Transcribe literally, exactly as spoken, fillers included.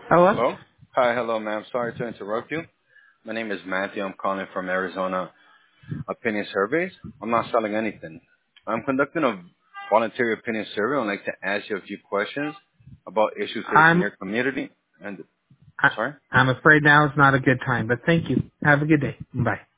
Hello? Hello? Hi, hello, ma'am. Sorry to interrupt you. My name is Matthew. I'm calling from Arizona Opinion Surveys. I'm not selling anything. I'm conducting a voluntary opinion survey. I'd like to ask you a few questions about issues facing I'm your community. And I, sorry? I'm afraid now is not a good time, but thank you. Have a good day. Bye.